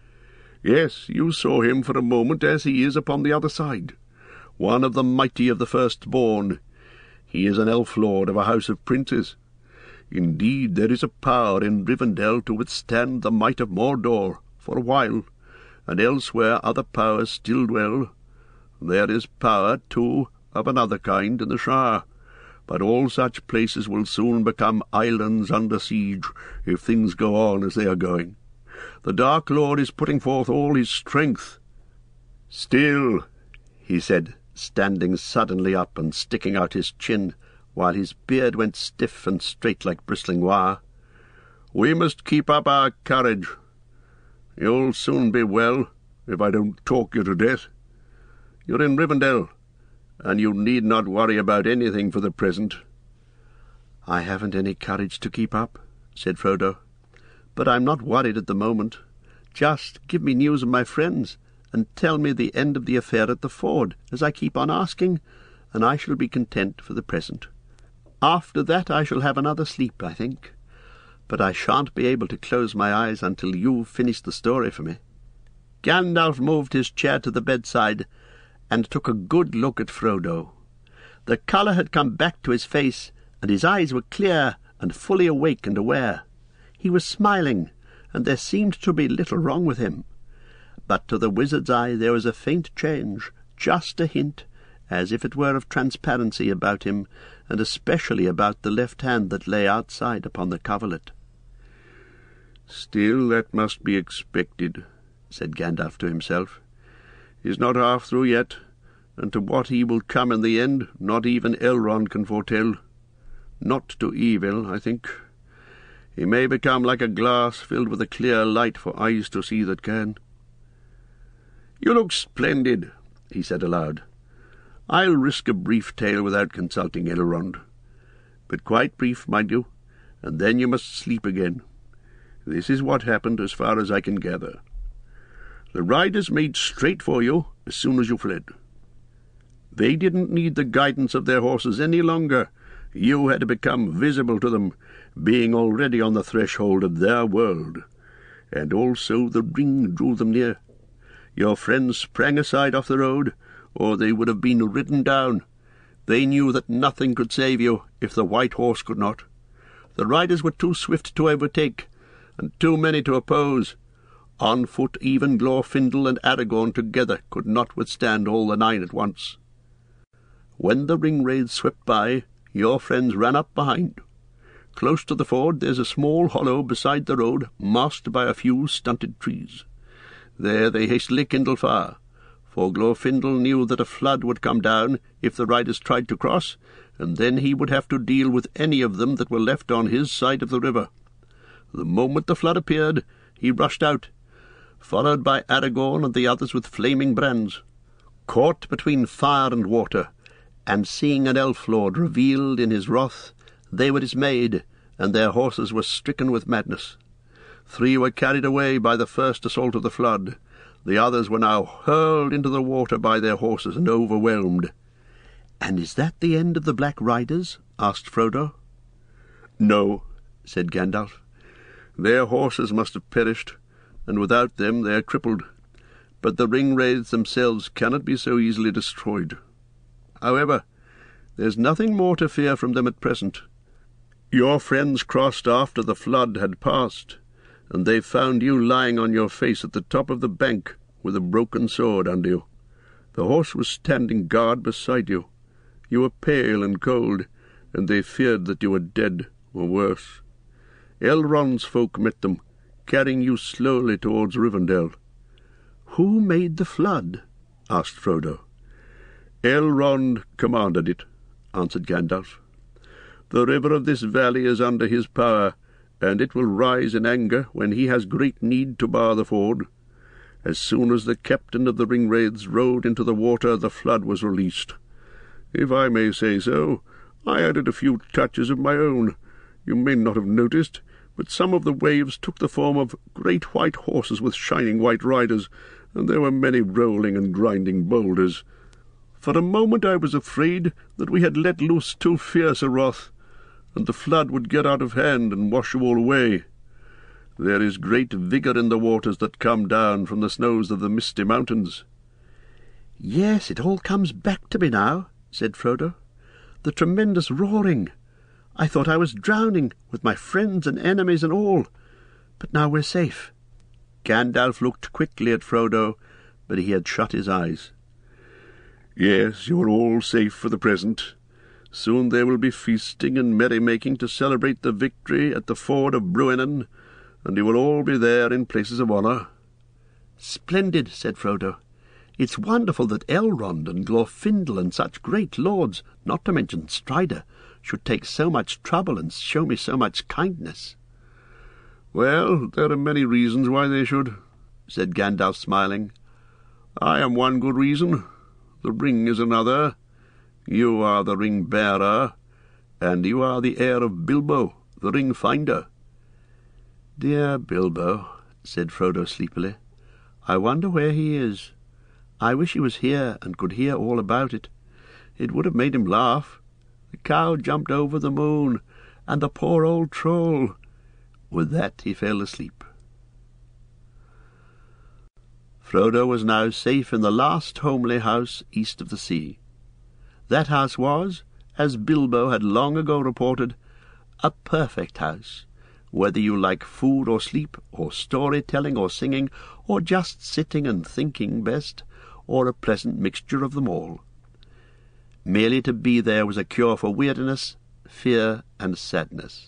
"Yes, you saw him for a moment as he is upon the other side, one of the mighty of the firstborn. He is an elf lord of a house of princes. Indeed, there is a power in Rivendell to withstand the might of Mordor for a while, and elsewhere other powers still dwell. There is power, too, of another kind in the Shire, but all such places will soon become islands under siege if things go on as they are going. The Dark Lord is putting forth all his strength." "Still," he said, standing suddenly up and sticking out his chin, while his beard went stiff and straight like bristling wire, "we must keep up our courage. You'll soon be well, if I don't talk you to death. You're in Rivendell, and you need not worry about anything for the present." "I haven't any courage to keep up," said Frodo, "but I'm not worried at the moment. Just give me news of my friends, and tell me the end of the affair at the ford, as I keep on asking, and I shall be content for the present. After that I shall have another sleep, I think. but I shan't be able to close my eyes until you've finished the story for me." Gandalf moved his chair to the bedside and took a good look at Frodo. The colour had come back to his face, and his eyes were clear and fully awake and aware. He was smiling, and there seemed to be little wrong with him. But to the wizard's eye there was a faint change, just a hint, as if it were of transparency about him, and especially about the left hand that lay outside upon the coverlet. "Still, that must be expected," said Gandalf to himself. "He's not half through yet, and to what he will come in the end, not even Elrond can foretell. Not to evil, I think. He may become like a glass filled with a clear light for eyes to see that can." "You look splendid," he said aloud. "I'll risk a brief tale without consulting Elrond. But quite brief, mind you, and then you must sleep again. This is what happened as far as I can gather. The riders made straight for you as soon as you fled. They didn't need the guidance of their horses any longer. You had become visible to them, being already on the threshold of their world. And also the ring drew them near. Your friends sprang aside off the road, or they would have been ridden down. They knew that nothing could save you if the white horse could not. The riders were too swift to overtake, and too many to oppose. On foot even Glorfindel and Aragorn together could not withstand all the nine at once. When the ring-wraiths swept by, your friends ran up behind. Close to the ford there's a small hollow beside the road, masked by a few stunted trees. There they hastily kindled fire, for Glorfindel knew that a flood would come down if the riders tried to cross, and then he would have to deal with any of them that were left on his side of the river. The moment the flood appeared, he rushed out, followed by Aragorn and the others with flaming brands. Caught between fire and water, and seeing an elf lord revealed in his wrath, they were dismayed, and their horses were stricken with madness. Three were carried away by the first assault of the flood. The others were now hurled into the water by their horses and overwhelmed. "And is that the end of the Black Riders?" asked Frodo. "No," said Gandalf. "Their horses must have perished, and without them they are crippled. But the ring-wraiths themselves cannot be so easily destroyed. However, there's nothing more to fear from them at present. Your friends crossed after the flood had passed, and they found you lying on your face at the top of the bank with a broken sword under you. The horse was standing guard beside you. You were pale and cold, and they feared that you were dead, or worse. Elrond's folk met them, carrying you slowly towards Rivendell." "Who made the flood?" asked Frodo. "Elrond commanded it," answered Gandalf. "The river of this valley is under his power, and it will rise in anger when he has great need to bar the ford. As soon as the captain of the ring-wraiths rode into the water, the flood was released. If I may say so, I added a few touches of my own. You may not have noticed, but some of the waves took the form of great white horses with shining white riders, and there were many rolling and grinding boulders. For a moment I was afraid that we had let loose too fierce a wrath, and the flood would get out of hand and wash you all away. There is great vigour in the waters that come down from the snows of the misty mountains." "Yes, it all comes back to me now," said Frodo. "The tremendous roaring. I thought I was drowning, with my friends and enemies and all. But now we're safe." Gandalf looked quickly at Frodo, but he had shut his eyes. "Yes, you are all safe for the present. Soon there will be feasting and merrymaking to celebrate the victory at the ford of Bruinen, and you will all be there in places of honour." "Splendid," said Frodo. "It's wonderful that Elrond and Glorfindel and such great lords, not to mention Strider, should take so much trouble and show me so much kindness." "Well, there are many reasons why they should," said Gandalf, smiling. "I am one good reason. The ring is another. You are the ring-bearer, and you are the heir of Bilbo, the ring-finder." "Dear Bilbo," said Frodo sleepily. "I wonder where he is. I wish he was here and could hear all about it. It would have made him laugh. The cow jumped over the moon, and the poor old troll. With that he fell asleep. Frodo was now safe in the last homely house east of the sea. That house was, as Bilbo had long ago reported, a perfect house, whether you like food or sleep, or story-telling or singing, or just sitting and thinking best, or a pleasant mixture of them all. Merely to be there was a cure for weariness, fear, and sadness.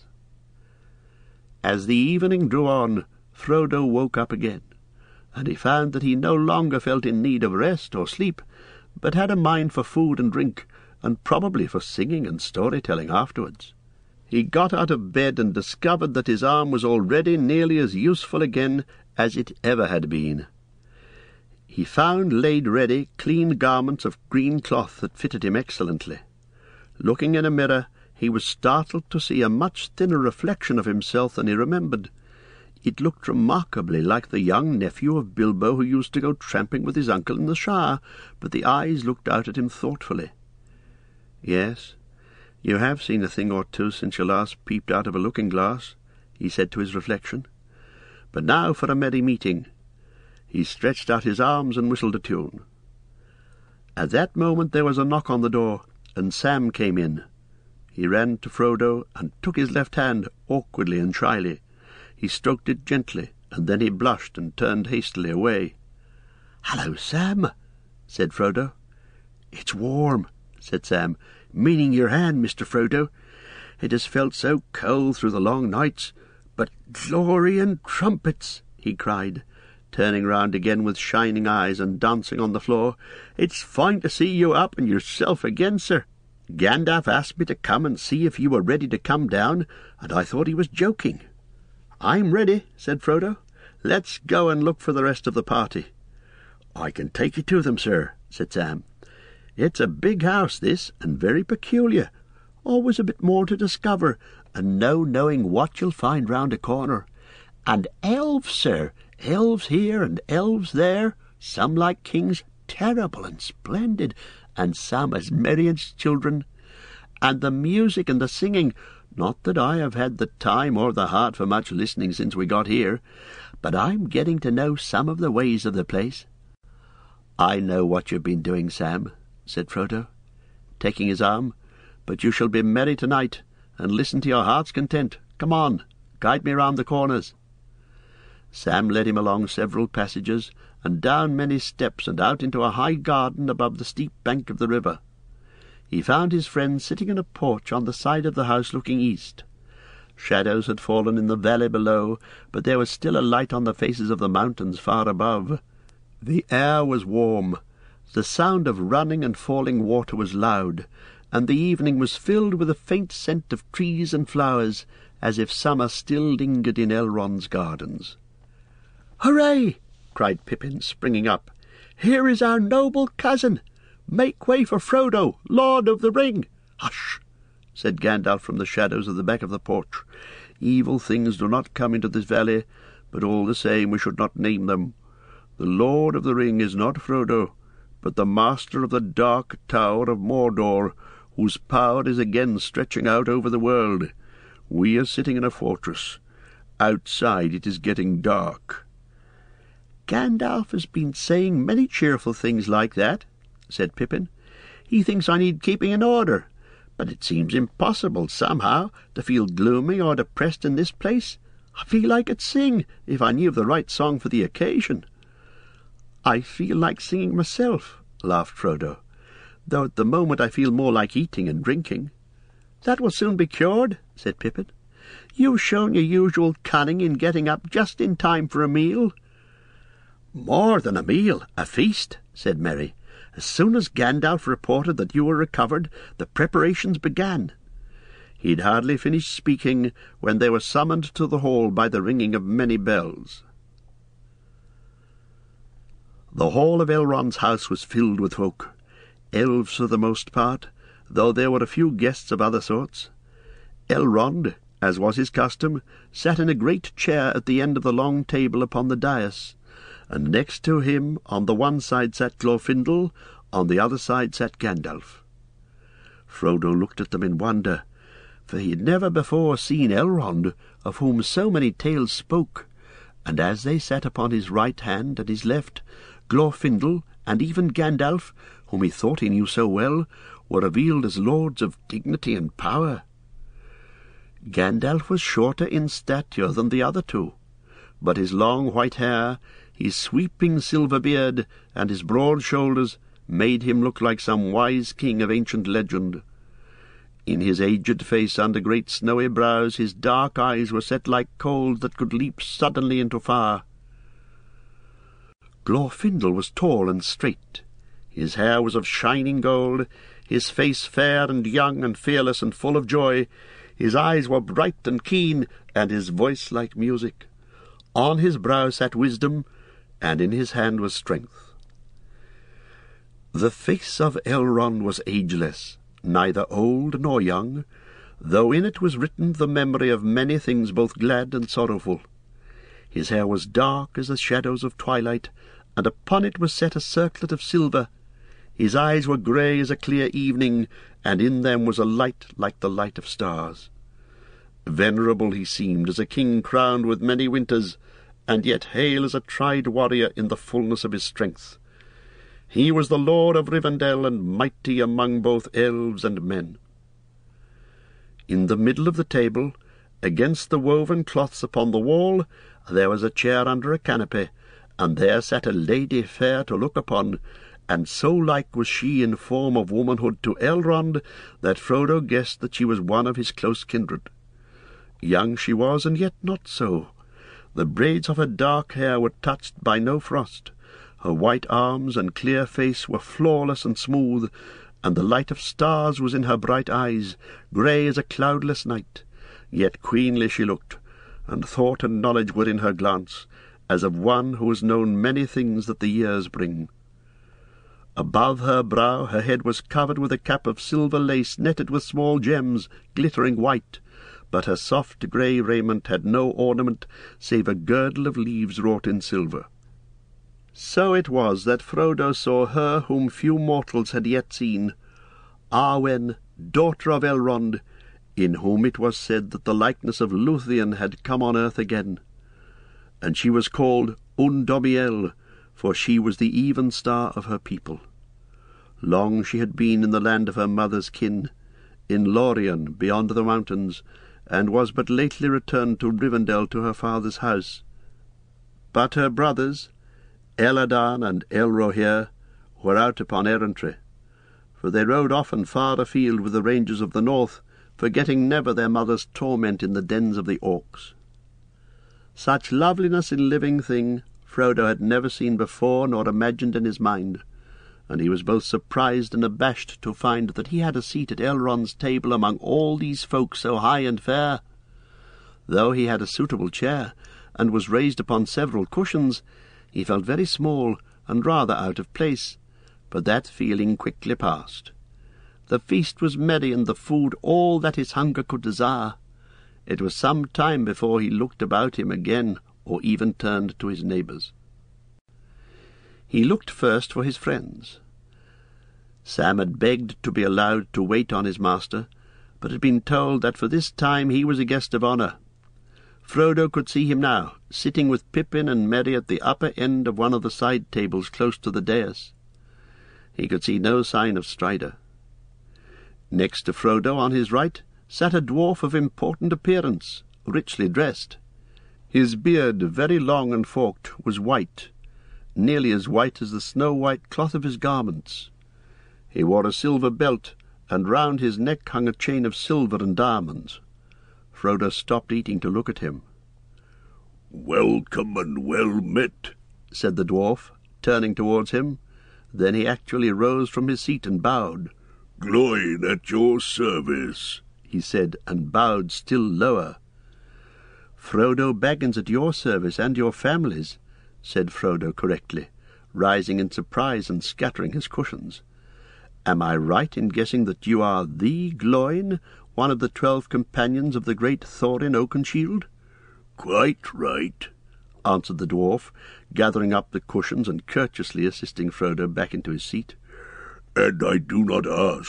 As the evening drew on, Frodo woke up again, and he found that he no longer felt in need of rest or sleep, but had a mind for food and drink, and probably for singing and story-telling afterwards. He got out of bed and discovered that his arm was already nearly as useful again as it ever had been. He found laid ready clean garments of green cloth that fitted him excellently. Looking in a mirror, he was startled to see a much thinner reflection of himself than he remembered. It looked remarkably like the young nephew of Bilbo who used to go tramping with his uncle in the Shire, but the eyes looked out at him thoughtfully. "Yes, you have seen a thing or two since you last peeped out of a looking-glass," he said to his reflection. "But now for a merry meeting." He stretched out his arms and whistled a tune. At that moment there was a knock on the door, and Sam came in. He ran to Frodo and took his left hand awkwardly and shyly. He stroked it gently, and then he blushed and turned hastily away. "Hello, Sam," said Frodo. "It's warm," said Sam, "meaning your hand, Mister Frodo. It has felt so cold through the long nights. But glory and trumpets!" he cried, turning round again with shining eyes and dancing on the floor. "It's fine to see you up and yourself again, sir. Gandalf asked me to come and see if you were ready to come down, and I thought he was joking." "I'm ready," said Frodo. "Let's go and look for the rest of the party." "I can take you to them, sir," said Sam. "It's a big house, this, and very peculiar. Always a bit more to discover, and no knowing what you'll find round a corner. And elves, sir, elves here and elves there, some like kings, terrible and splendid, and some as merry as children. And the music and the singing, not that I have had the time or the heart for much listening since we got here, but I'm getting to know some of the ways of the place." "I know what you've been doing, Sam," said Frodo, taking his arm, "but you shall be merry tonight, and listen to your heart's content. Come on, guide me round the corners." Sam led him along several passages, and down many steps, and out into a high garden above the steep bank of the river. He found his friend sitting in a porch on the side of the house looking east. Shadows had fallen in the valley below, but there was still a light on the faces of the mountains far above. The air was warm, the sound of running and falling water was loud, and the evening was filled with a faint scent of trees and flowers, as if summer still lingered in Elrond's gardens. "Hooray!" cried Pippin, springing up. "Here is our noble cousin! Make way for Frodo, Lord of the Ring!" "Hush!" said Gandalf from the shadows of the back of the porch. "Evil things do not come into this valley, but all the same we should not name them. The Lord of the Ring is not Frodo, but the master of the Dark Tower of Mordor, whose power is again stretching out over the world. We are sitting in a fortress. Outside it is getting dark." "Gandalf has been saying many cheerful things like that," said Pippin. "He thinks I need keeping in order, but it seems impossible, somehow, to feel gloomy or depressed in this place. I feel I could sing, if I knew of the right song for the occasion." "I feel like singing myself," laughed Frodo, "though at the moment I feel more like eating and drinking." "That will soon be cured," said Pippin. "You've shown your usual cunning in getting up just in time for a meal." "More than a meal, a feast," said Merry. "As soon as Gandalf reported that you were recovered, the preparations began." He had hardly finished speaking when they were summoned to the hall by the ringing of many bells. The hall of Elrond's house was filled with folk, elves for the most part, though there were a few guests of other sorts. Elrond, as was his custom, sat in a great chair at the end of the long table upon the dais, and next to him on the one side sat Glorfindel, on the other side sat Gandalf. Frodo looked at them in wonder, for he had never before seen Elrond, of whom so many tales spoke, and as they sat upon his right hand and his left, Glorfindel and even Gandalf, whom he thought he knew so well, were revealed as lords of dignity and power. Gandalf was shorter in stature than the other two, but his long white hair, his sweeping silver beard, and his broad shoulders made him look like some wise king of ancient legend. In his aged face under great snowy brows his dark eyes were set like coals that could leap suddenly into fire. Glorfindel was tall and straight. His hair was of shining gold, his face fair and young and fearless and full of joy. His eyes were bright and keen, and his voice like music. On his brow sat wisdom, and in his hand was strength. The face of Elrond was ageless, neither old nor young, though in it was written the memory of many things both glad and sorrowful. His hair was dark as the shadows of twilight, and upon it was set a circlet of silver. His eyes were grey as a clear evening, and in them was a light like the light of stars. Venerable he seemed as a king crowned with many winters, and yet hale as a tried warrior in the fullness of his strength. He was the lord of Rivendell, and mighty among both elves and men. In the middle of the table, against the woven cloths upon the wall, there was a chair under a canopy, and there sat a lady fair to look upon, and so like was she in form of womanhood to Elrond that Frodo guessed that she was one of his close kindred. Young she was, and yet not so. The braids of her dark hair were touched by no frost. Her white arms and clear face were flawless and smooth, and the light of stars was in her bright eyes, grey as a cloudless night. Yet queenly she looked, and thought and knowledge were in her glance, as of one who has known many things that the years bring. Above her brow her head was covered with a cap of silver lace netted with small gems, glittering white, but her soft grey raiment had no ornament save a girdle of leaves wrought in silver. So it was that Frodo saw her whom few mortals had yet seen, Arwen, daughter of Elrond, in whom it was said that the likeness of Luthien had come on earth again. And she was called Undomiel, for she was the even star of her people. Long she had been in the land of her mother's kin, in Lorien beyond the mountains, and was but lately returned to Rivendell to her father's house. But her brothers, Eladan and Elrohir, were out upon errantry, for they rode often far afield with the rangers of the north, forgetting never their mother's torment in the dens of the orcs. Such loveliness in living thing Frodo had never seen before nor imagined in his mind, and he was both surprised and abashed to find that he had a seat at Elrond's table among all these folk so high and fair. Though he had a suitable chair, and was raised upon several cushions, he felt very small and rather out of place, but that feeling quickly passed. The feast was merry, and the food all that his hunger could desire. It was some time before he looked about him again, or even turned to his neighbours. He looked first for his friends. Sam had begged to be allowed to wait on his master, but had been told that for this time he was a guest of honour. Frodo could see him now, sitting with Pippin and Merry at the upper end of one of the side tables close to the dais. He could see no sign of Strider. Next to Frodo, on his right, sat a dwarf of important appearance, richly dressed. His beard, very long and forked, was white, nearly as white as the snow-white cloth of his garments. He wore a silver belt, and round his neck hung a chain of silver and diamonds. Frodo stopped eating to look at him. "Welcome and well met," said the dwarf, turning towards him. Then he actually rose from his seat and bowed. "Gloin at your service," he said, and bowed still lower. "Frodo Baggins at your service and your family's," said Frodo correctly, rising in surprise and scattering his cushions. "Am I right in guessing that you are the Gloin, one of the twelve companions of the great Thorin Oakenshield?" "Quite right," answered the dwarf, gathering up the cushions and courteously assisting Frodo back into his seat. "And I do not ask,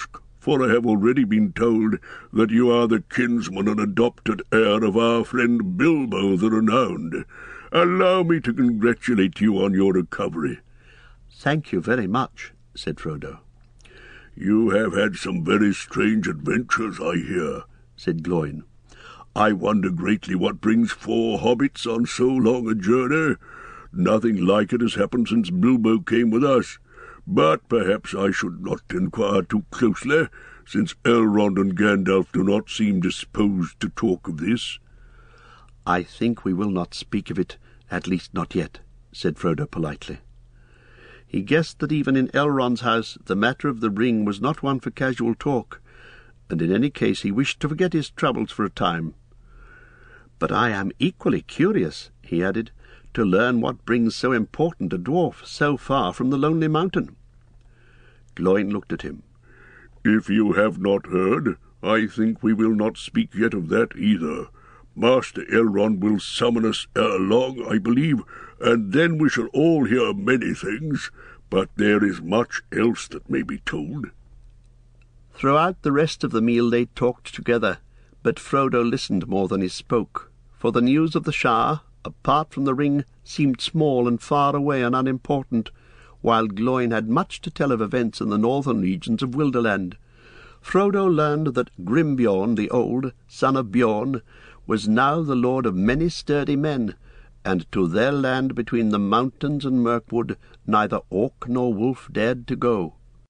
for I have already been told that you are the kinsman and adopted heir of our friend Bilbo the Renowned. Allow me to congratulate you on your recovery." "Thank you very much," said Frodo. "You have had some very strange adventures, I hear," said Gloin. "I wonder greatly what brings four hobbits on so long a journey. Nothing like it has happened since Bilbo came with us. But perhaps I should not inquire too closely, since Elrond and Gandalf do not seem disposed to talk of this." "I think we will not speak of it, at least not yet," said Frodo politely. He guessed that even in Elrond's house the matter of the ring was not one for casual talk, and in any case he wished to forget his troubles for a time. "But I am equally curious," he added, "to learn what brings so important a dwarf so far from the Lonely Mountain." Gloin looked at him. "If you have not heard, I think we will not speak yet of that either. Master Elrond will summon us ere long, I believe, and then we shall all hear many things, but there is much else that may be told." Throughout the rest of the meal they talked together, but Frodo listened more than he spoke, for the news of the Shire, apart from the ring, seemed small and far away and unimportant, while Gloin had much to tell of events in the northern regions of Wilderland. Frodo learned that Grimbeorn the Old, son of Beorn, was now the lord of many sturdy men, and to their land between the mountains and Mirkwood neither orc nor wolf dared to go.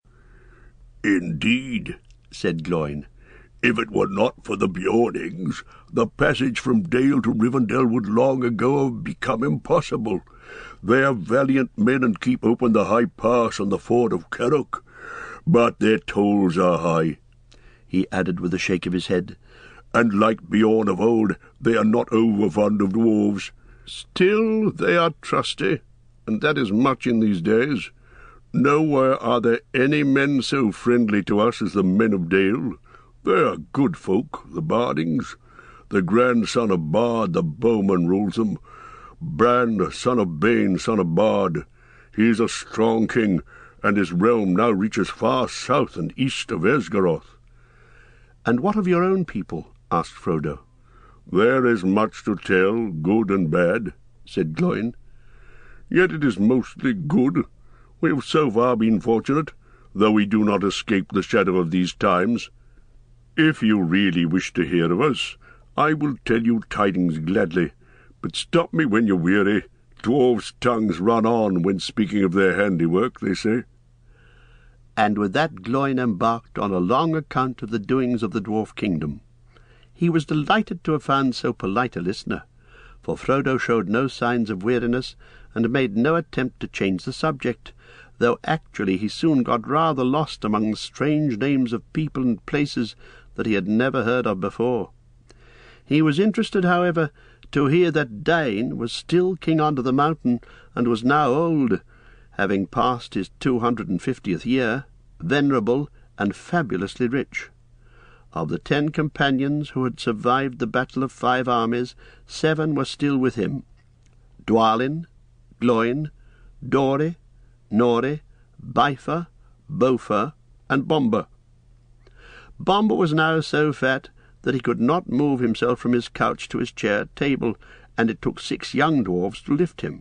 "Indeed," said Gloin. If it were not for the Beornings, the passage from Dale to Rivendell would long ago have become impossible. They are valiant men and keep open the high pass on the ford of Carrock, but their tolls are high," he added with a shake of his head, "and like Beorn of old, they are not over fond of dwarves." "Still they are trusty, and that is much in these days. Nowhere are there any men so friendly to us as the men of Dale. They are good folk, the Bardings. The grandson of Bard, the bowman, rules them. Bran, son of Bane, son of Bard. He is a strong king, and his realm now reaches far south and east of Esgaroth." "And what of your own people?" asked Frodo. "There is much to tell, good and bad," said Gloin. "Yet it is mostly good. We have so far been fortunate, though we do not escape the shadow of these times. If you really wish to hear of us, I will tell you tidings gladly, but stop me when you're weary. Dwarves' tongues run on when speaking of their handiwork, they say." And with that Gloin embarked on a long account of the doings of the dwarf kingdom. He was delighted to have found so polite a listener, for Frodo showed no signs of weariness, and made no attempt to change the subject, though actually he soon got rather lost among the strange names of people and places that he had never heard of before. He was interested, however, to hear that Dain was still king under the mountain, and was now old, having passed his two hundred and fiftieth year, venerable and fabulously rich. Of the ten companions who had survived the Battle of Five Armies, seven were still with him: Dwalin, Gloin, Dori, Nori, Bifur, Bofur, and Bombur. Bombur was now so fat that he could not move himself from his couch to his chair table, and it took six young dwarfs to lift him.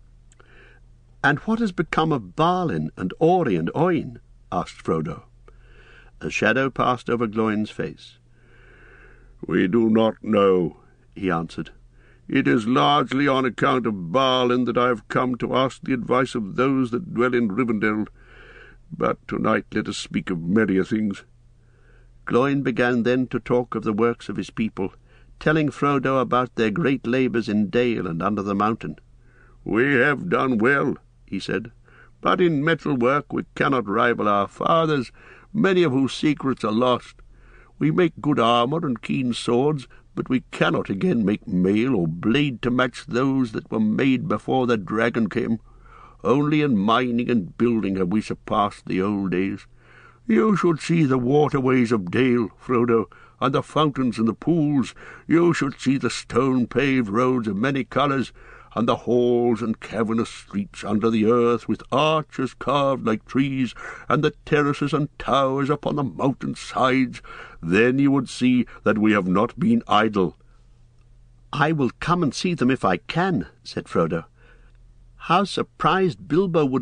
"And what has become of Balin and Ori and Oin?" asked Frodo. A shadow passed over Gloin's face. "We do not know," he answered. "It is largely on account of Balin that I have come to ask the advice of those that dwell in Rivendell. But tonight let us speak of merrier things." Gloin began then to talk of the works of his people, telling Frodo about their great labours in Dale and under the mountain. "We have done well," he said, "but in metal work we cannot rival our fathers, many of whose secrets are lost. We make good armour and keen swords, but we cannot again make mail or blade to match those that were made before the dragon came. Only in mining and building have we surpassed the old days. You should see the waterways of Dale, Frodo, and the fountains and the pools. You should see the stone-paved roads of many colours, and the halls and cavernous streets under the earth, with arches carved like trees, and the terraces and towers upon the mountain sides, then you would see that we have not been idle." "I will come and see them if I can," said Frodo. "How surprised Bilbo would